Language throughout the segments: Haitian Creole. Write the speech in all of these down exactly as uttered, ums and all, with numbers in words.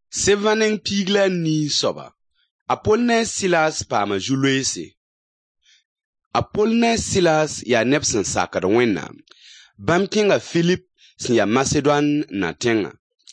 Sevanen pigla ni soba. Apolne Silas pama julwese. Apolne Silas ya nepsen sakar wena. Bam kinga Philip sin ya Macedon na tenga.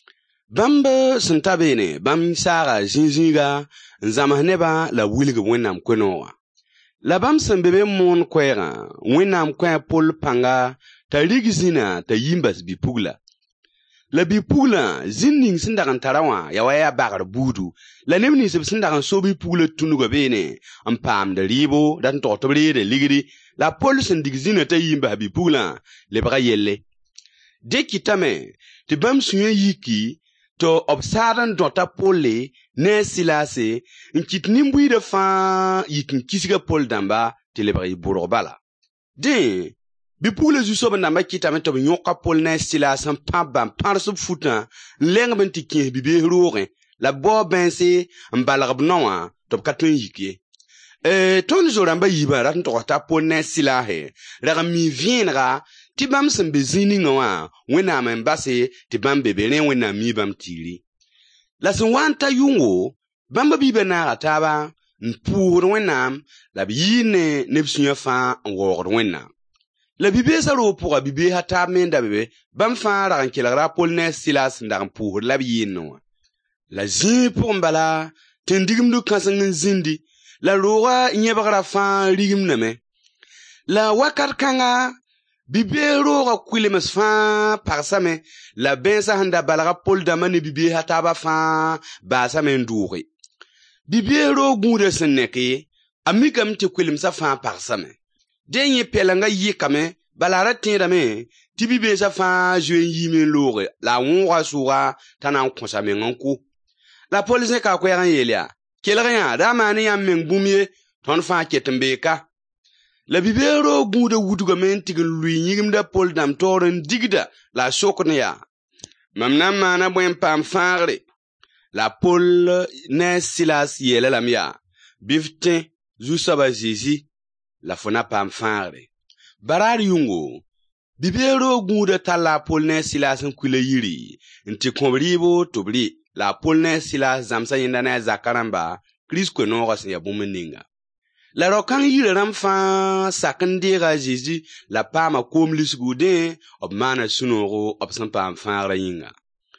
Bamba sin tabene bam sara jinjiga nzama neba la wilga wenam kwenowa. La bam sin bebe mon kwera wenam kwen Paul panga ta rigizina ta yimbas bipugla. La bipugla zinning sindagan tarawa ya waya bagar budu la nemni sib sindagan so bipugla tunuga bene am pam da ribo dan to to de ligidi la Paul sin digizina ta yimba bipugla le baga yelle de kitame ti bam suye yiki to obsadan dota Paul ne silase nkit nimbui de fa yikin kisiga Paul damba ti le baga buro bala de bipugla zu soba namba kitame to nyoka Paul ne silase pa bam parsu futa leng ben ti kin bibe roore la bo bense mbalagb noa to katun yiki eh ton zoramba yiba rat to ta Paul ne silahe ra mi vienra ti bam sem bezini noa wena men base ti bam bebere wena mi bam tiri la sun wanta yungo bamba bibe na ataba mpur wena la biyine nepsunya fa ngor wena la bibe saro pour bibe hata menda bebe bam fa ra nkelagra Paul ne Silas ndar pour la biyino la zi pour mbala tendigim du kansan zindi la roa nyebagra fa rigim name la wakar kanga bibe roa kwilemes fa parsame la bensa handa balaga Paul damane bibe hata ba fa ba same nduri bibe ro gude seneke amikam te kwilemsa fa parsame denye pelanga yikame balara tindame tibibe sa fa juen yime lore la wonra soura tanan konsame nganku la police ka ko yan yelia kelrien da mani yam mengbumie ton fa ketembeka la bibero gude wutuga men tigin lui nyigim da Paul dam toren digda la soknya mamna mana bwen pam fare la Paul ne Silas yele la mia biftin zu saba zizi la fona pam fare barar yungo bibero gude tala Paul ne Silas nkule yiri nti komribo tobri la Paul ne Silas zamsa yinda na zakaramba Chris ko no gas ya bumeninga la rokan yiri ram fa sakandira Jésus la pama komlis gude ob mana sunoro ob san pam fare yinga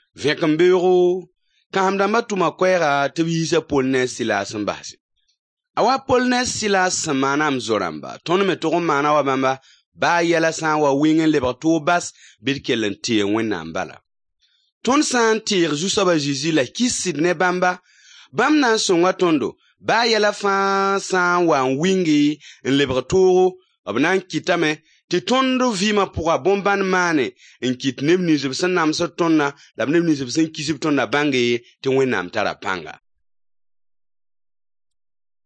vekambero kamda matuma kwera tibisa Paul ne Silas mbasi awa Paul ne Silas manam zoramba ton me to mana wa bamba ba yela san wa wingen le bato bas birkelen tie wena mbala ton san tir jusaba Jésus la kisid ne bamba bam nan songa tondo ba yela fa san wa wingi le bato abnan kitame ti tondo vima pour bomban mane en kit nebni jibsan nam sa tonna la nebni jibsan kisib tonna bangi ti wena mtara panga